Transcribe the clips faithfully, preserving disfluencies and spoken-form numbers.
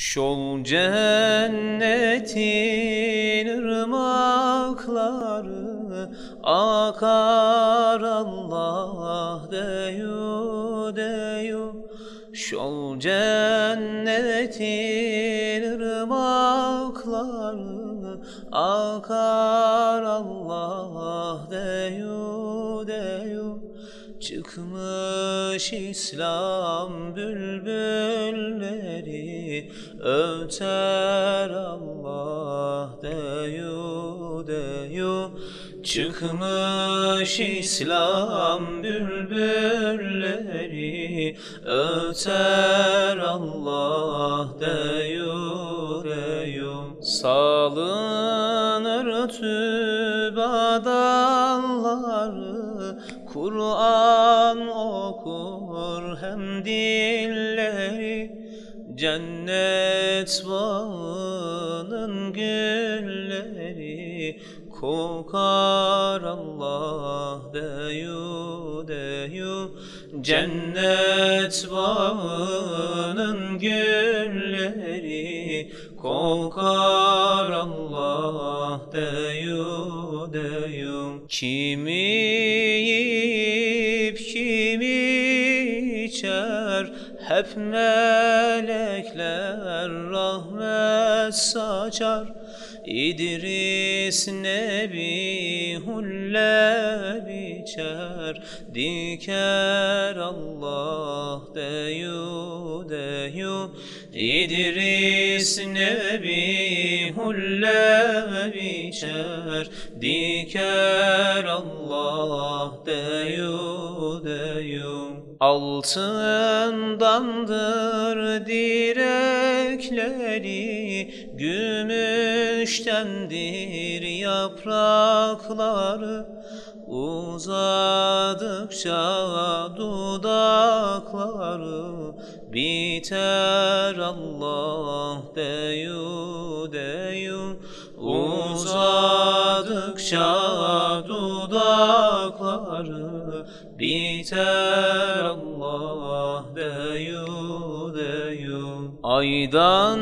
Şol cennetin ırmakları akar Allah deyu deyu. Şol cennetin ırmakları akar Allah deyu deyu. Çıkmış İslam bülbülleri öter Allah deyu deyu. Çıkmış İslam bülbülleri öter Allah deyu deyu. Salınır tüba dalları, Kur'an okur hem dilleri. Cennet bağının gülleri kokar Allah deyu deyu. Cennet bağının gülleri kokar Allah deyu deyu. Kimi yiyip kimi içer, hep melekler rahmet saçar. İdris Nebi hulle biçer, diker Allah deyu deyu. İdris Nebi hulle biçer, diker Allah deyu deyu. Altındandır direkleri, gümüştendir yaprakları. Uzadıkça dudakları biter Allah deyu deyu. Uzadıkça dudakları biter Allah deyu deyu. Aydan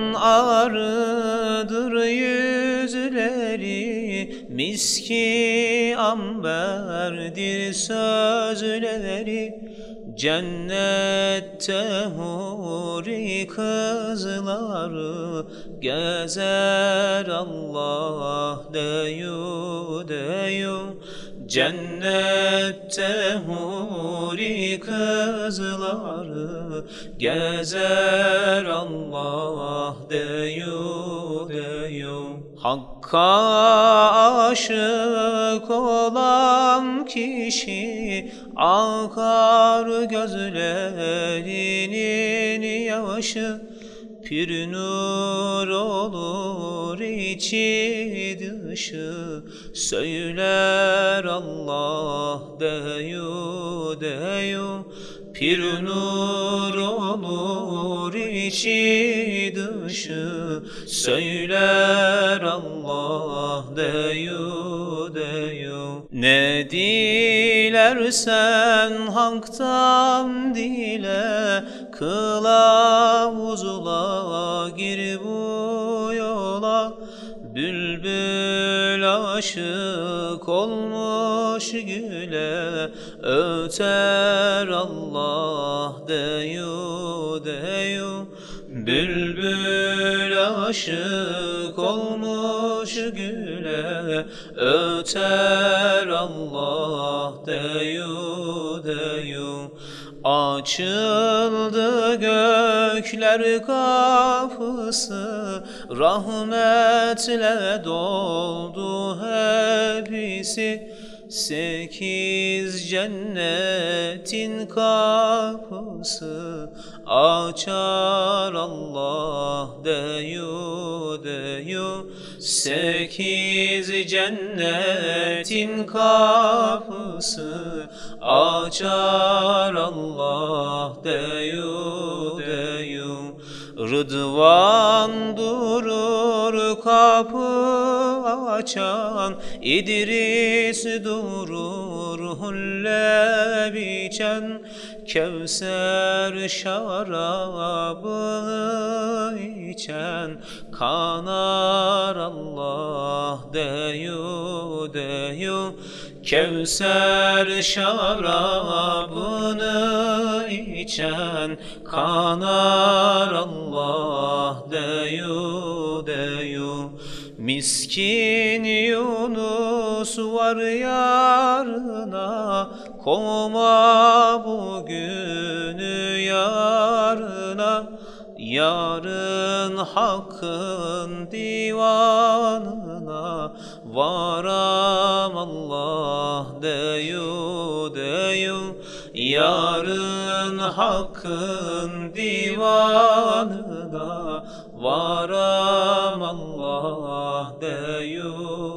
arıdır yüzleri, miski amberdir sözleri. Cennette huri kızları gezer Allah deyu deyu. Cennette huri kızları gezer Allah deyu deyu. Hakka aşık olan kişi akar gözlerinin yaşı. Pir nur olur içi dışı, söyler Allah deyu deyu. Pir nur olur içi dışı, söyler Allah deyu deyu. Ne dilersen haktan dile, kılavuzla gir bu yola. Bülbül aşık olmuş güle, öter Allah deyu deyu. Bülbül aşık olmuş güle, öter Allah deyu deyu. Açıldı gökler kapısı, rahmetle doldu hepsi. Sekiz cennetin kapısı açar Allah deyu deyu. Sekiz cennetin kapısı açar Allah deyu deyu. Rıdvan durur kapı açan, İdris durur hulle biçen. Kevser şarabını içen kanar Allah deyu deyu. Kevser şarabını içen kanar Allah deyu deyu. Miskin Yunus var yarına, koma bugünü yarına. Yarın Hakk'ın divanına varam Allah deyu deyu. Yarın Hakk'ın divanına varam Allah deyu